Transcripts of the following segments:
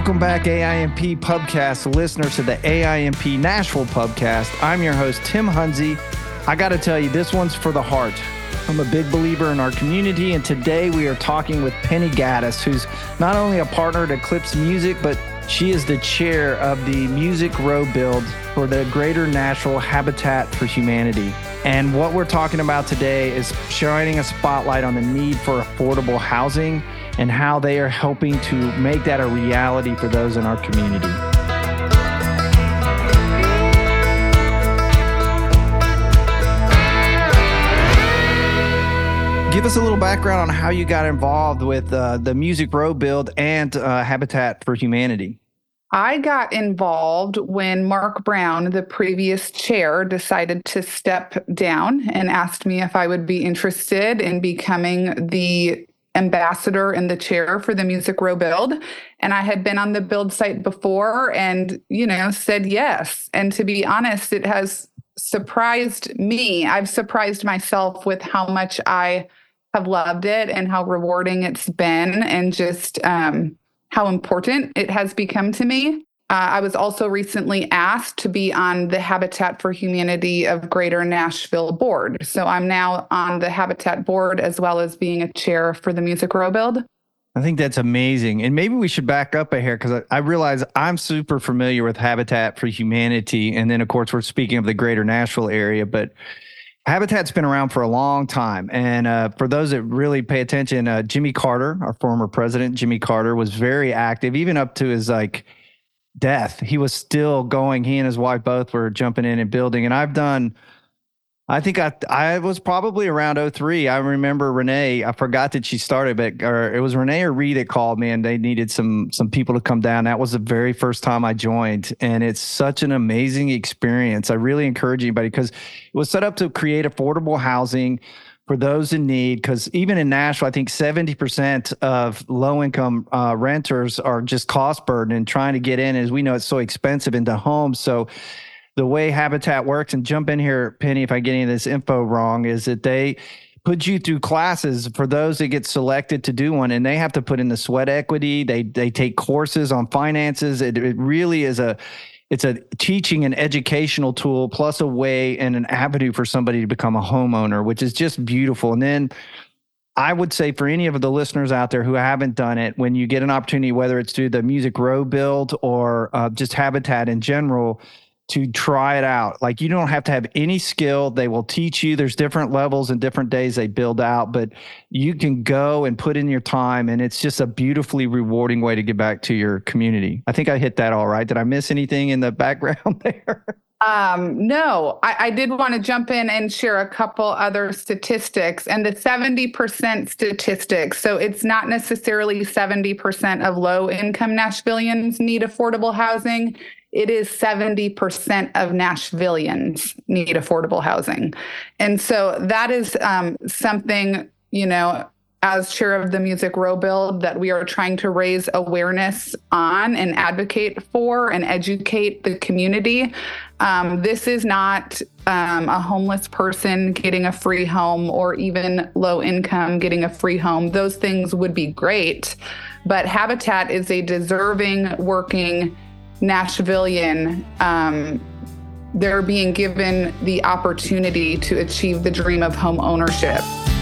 Welcome back, AIMP Pubcast listeners, to the AIMP Nashville Pubcast. I'm your host, Tim Hunzy. I got to tell you, this one's for the heart. I'm a big believer in our community, and today we are talking with Penny Gaddis, who's not only a partner at Eclipse Music, but she is the chair of the Music Row Build for the Greater Nashville Habitat for Humanity. And what we're talking about today is shining a spotlight on the need for affordable housing and how they are helping to make that a reality for those in our community. Give us a little background on how you got involved with the Music Row Build and Habitat for Humanity. I got involved when Mark Brown, the previous chair, decided to step down and asked me if I would be interested in becoming the ambassador and the chair for the Music Row Build. And I had been on the build site before and, said yes. And to be honest, it has surprised me. I've surprised myself with how much I have loved it and how rewarding it's been, and just how important it has become to me. I was also recently asked to be on the Habitat for Humanity of Greater Nashville board. So I'm now on the Habitat board as well as being a chair for the Music Row Build. I think that's amazing. And maybe we should back up a hair, because I realize I'm super familiar with Habitat for Humanity. And then, of course, we're speaking of the Greater Nashville area, but Habitat's been around for a long time. And for those that really pay attention, Jimmy Carter, our former president, Jimmy Carter, was very active, even up to his death. He was still going. He and his wife both were jumping in and building. And I think I was probably around 2003. I remember Renee, I forgot that she started, but it was Renee or Ree that called me, and they needed some people to come down. That was the very first time I joined. And it's such an amazing experience. I really encourage anybody, because it was set up to create affordable housing for those in need. Because even in Nashville, I think 70% of low-income renters are just cost burden and trying to get in. As we know, it's so expensive into homes. So the way Habitat works, and jump in here, Penny, if I get any of this info wrong, is that they put you through classes for those that get selected to do one, and they have to put in the sweat equity. They take courses on finances. It really is it's a teaching and educational tool, plus a way and an avenue for somebody to become a homeowner, which is just beautiful. And then I would say for any of the listeners out there who haven't done it, when you get an opportunity, whether it's through the Music Row Build or just Habitat in general, to try it out. You don't have to have any skill. They will teach you. There's different levels and different days they build out, but you can go and put in your time, and it's just a beautifully rewarding way to give back to your community. I think I hit that all right. Did I miss anything in the background there? No, I did want to jump in and share a couple other statistics, and the 70% statistics. So it's not necessarily 70% of low-income Nashvillians need affordable housing. It is 70% of Nashvillians need affordable housing. And so that is something, as chair of the Music Row Build, that we are trying to raise awareness on and advocate for and educate the community. This is not a homeless person getting a free home, or even low income getting a free home. Those things would be great, but Habitat is a deserving, working Nashvillian. They're being given the opportunity to achieve the dream of home ownership.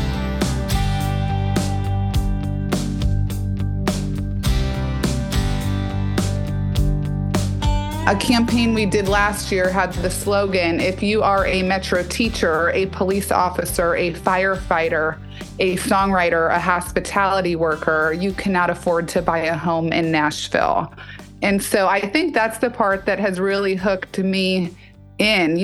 A campaign we did last year had the slogan, if you are a Metro teacher, a police officer, a firefighter, a songwriter, a hospitality worker, you cannot afford to buy a home in Nashville. And so I think that's the part that has really hooked me in.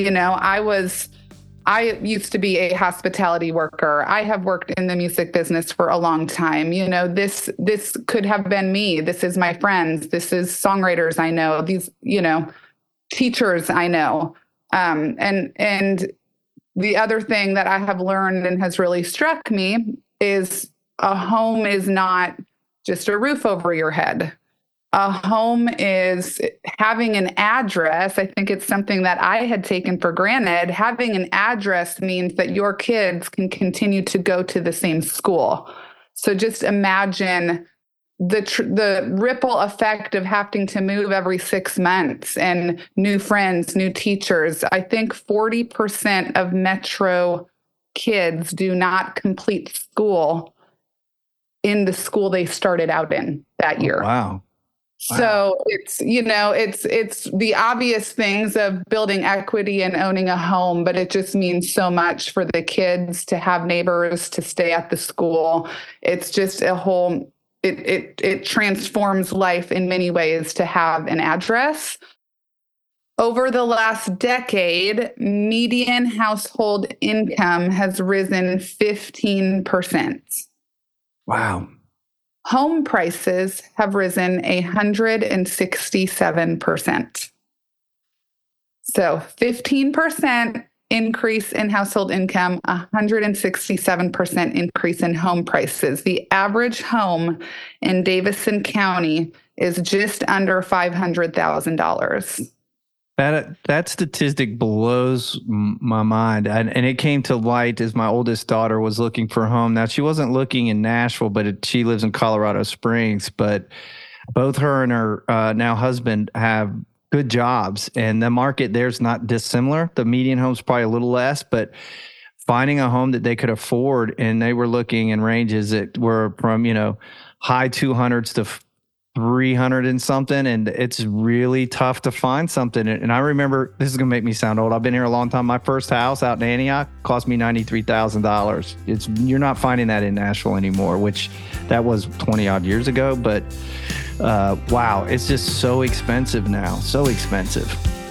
I used to be a hospitality worker. I have worked in the music business for a long time. This could have been me. This is my friends. This is songwriters I know. These, teachers I know. And the other thing that I have learned and has really struck me is a home is not just a roof over your head. A home is having an address. I think it's something that I had taken for granted. Having an address means that your kids can continue to go to the same school. So just imagine the ripple effect of having to move every 6 months and new friends, new teachers. I think 40% of Metro kids do not complete school in the school they started out in that year. Wow. So it's the obvious things of building equity and owning a home, but it just means so much for the kids to have neighbors, to stay at the school. It's just a whole, it transforms life in many ways to have an address. Over the last decade, median household income has risen 15%. Wow. Home prices have risen 167%. So 15% increase in household income, 167% increase in home prices. The average home in Davidson County is just under $500,000. That statistic blows my mind. And it came to light as my oldest daughter was looking for a home. Now, she wasn't looking in Nashville, but she lives in Colorado Springs. But both her and her now husband have good jobs. And the market there's not dissimilar. The median home's probably a little less, but finding a home that they could afford, and they were looking in ranges that were from, high 200s to 300 and something, and it's really tough to find something. And I remember, this is gonna make me sound old, I've been here a long time. My first house out in Antioch cost me $93,000. You're not finding that in Nashville anymore, which that was 20 odd years ago. But wow, it's just so expensive now, so expensive.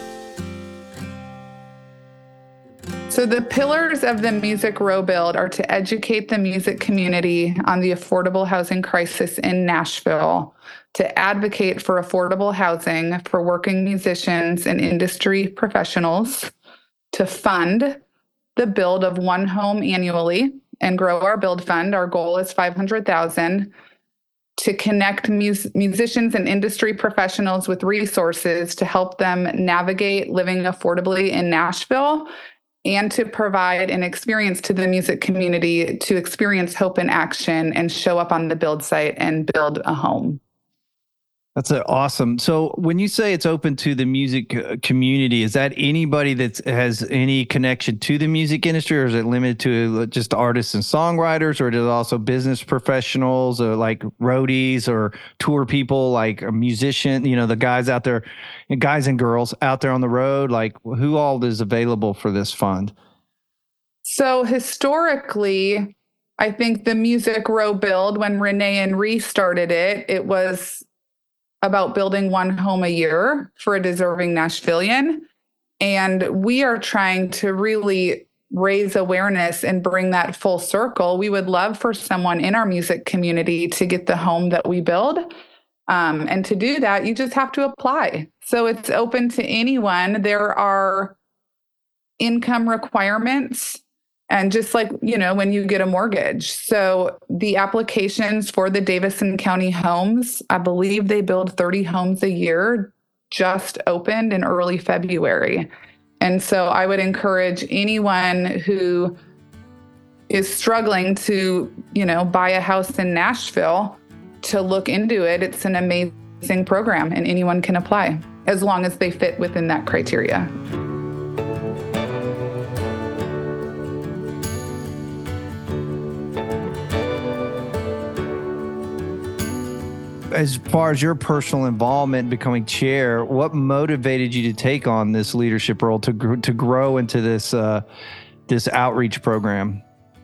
So the pillars of the Music Row Build are to educate the music community on the affordable housing crisis in Nashville, to advocate for affordable housing for working musicians and industry professionals, to fund the build of one home annually and grow our build fund. Our goal is $500,000. To connect musicians and industry professionals with resources to help them navigate living affordably in Nashville, and to provide an experience to the music community to experience hope in action and show up on the build site and build a home. That's awesome. So when you say it's open to the music community, is that anybody that has any connection to the music industry, or is it limited to just artists and songwriters, or is it also business professionals, or like roadies or tour people, like a musician, the guys out there, guys and girls out there on the road? Like, who all is available for this fund? So historically, I think the Music Row Build, when Renee and Ree started it, it was about building one home a year for a deserving Nashvilleian. And we are trying to really raise awareness and bring that full circle. We would love for someone in our music community to get the home that we build. And to do that, you just have to apply. So it's open to anyone. There are income requirements. And just like, when you get a mortgage. So the applications for the Davidson County homes, I believe they build 30 homes a year, just opened in early February. And so I would encourage anyone who is struggling to, buy a house in Nashville to look into it. It's an amazing program and anyone can apply as long as they fit within that criteria. As far as your personal involvement becoming chair, what motivated you to take on this leadership role to grow into this outreach program?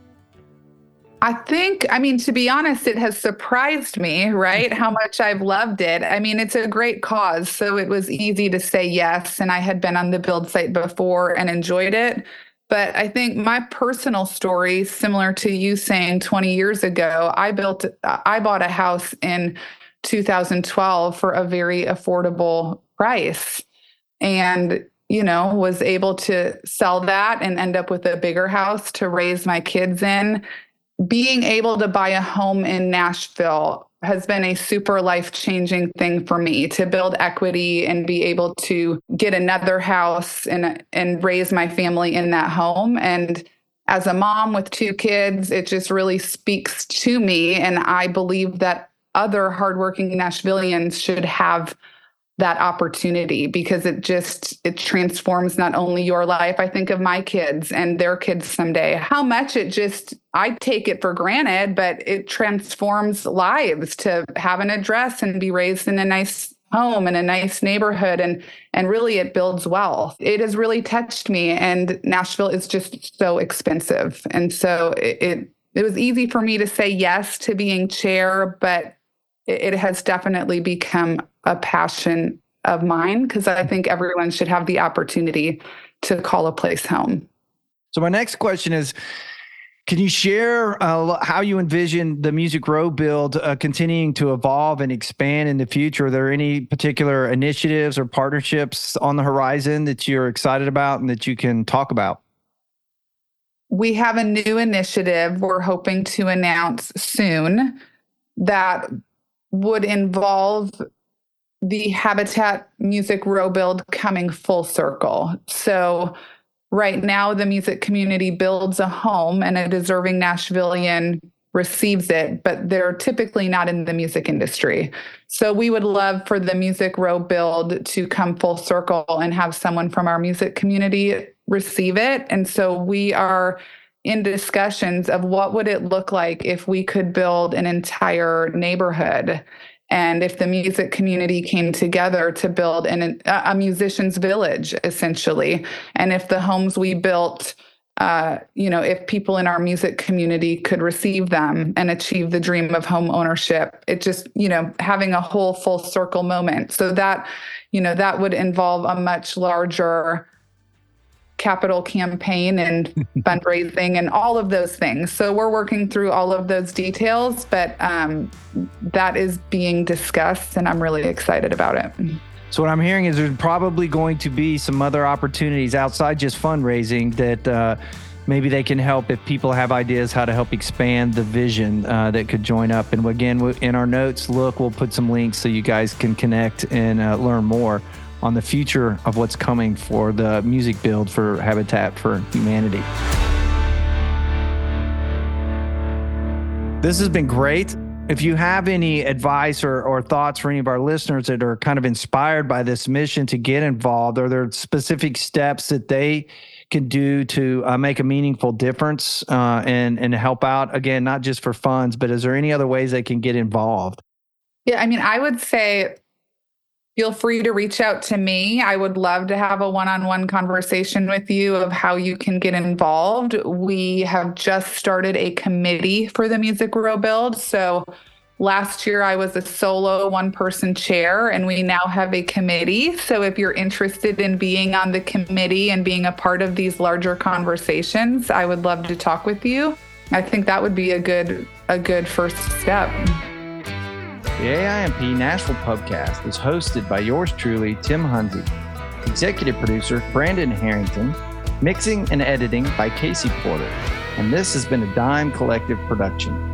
To be honest, it has surprised me, right? How much I've loved it. It's a great cause, so it was easy to say yes. And I had been on the build site before and enjoyed it. But I think my personal story, similar to you saying 20 years ago, I bought a house in 2012 for a very affordable price and, was able to sell that and end up with a bigger house to raise my kids in. Being able to buy a home in Nashville has been a super life-changing thing for me, to build equity and be able to get another house and raise my family in that home. And as a mom with 2 kids, it just really speaks to me. And I believe that other hardworking Nashvillians should have that opportunity, because it transforms not only your life. I think of my kids and their kids someday, how much I take it for granted, but it transforms lives to have an address and be raised in a nice home in a nice neighborhood. And really it builds wealth. It has really touched me, and Nashville is just so expensive. And so it was easy for me to say yes to being chair, but it has definitely become a passion of mine, because I think everyone should have the opportunity to call a place home. So my next question is, can you share how you envision the Music Row build continuing to evolve and expand in the future? Are there any particular initiatives or partnerships on the horizon that you're excited about and that you can talk about? We have a new initiative we're hoping to announce soon that would involve the Habitat Music Row build coming full circle. So right now, the music community builds a home and a deserving Nashvillian receives it, but they're typically not in the music industry. So we would love for the Music Row build to come full circle and have someone from our music community receive it. And so we are in discussions of what would it look like if we could build an entire neighborhood, and if the music community came together to build a musician's village, essentially. And if the homes we built, if people in our music community could receive them and achieve the dream of home ownership, it just, having a whole full circle moment. So that would involve a much larger capital campaign and fundraising and all of those things. So we're working through all of those details, but that is being discussed, and I'm really excited about it. So what I'm hearing is there's probably going to be some other opportunities outside just fundraising that maybe they can help if people have ideas how to help expand the vision that could join up. And again, in our notes, we'll put some links so you guys can connect and learn more on the future of what's coming for the music build for Habitat for Humanity. This has been great. If you have any advice or thoughts for any of our listeners that are kind of inspired by this mission to get involved, are there specific steps that they can do to make a meaningful difference and help out? Again, not just for funds, but is there any other ways they can get involved? Yeah, I would say feel free to reach out to me. I would love to have a one-on-one conversation with you of how you can get involved. We have just started a committee for the Music Row build. So last year I was a solo one-person chair, and we now have a committee. So if you're interested in being on the committee and being a part of these larger conversations, I would love to talk with you. I think that would be a good first step. The AIMP Nashville Pubcast is hosted by yours truly, Tim Hunzy. Executive producer, Brandon Harrington. Mixing and editing by Casey Porter. And this has been a Dime Collective production.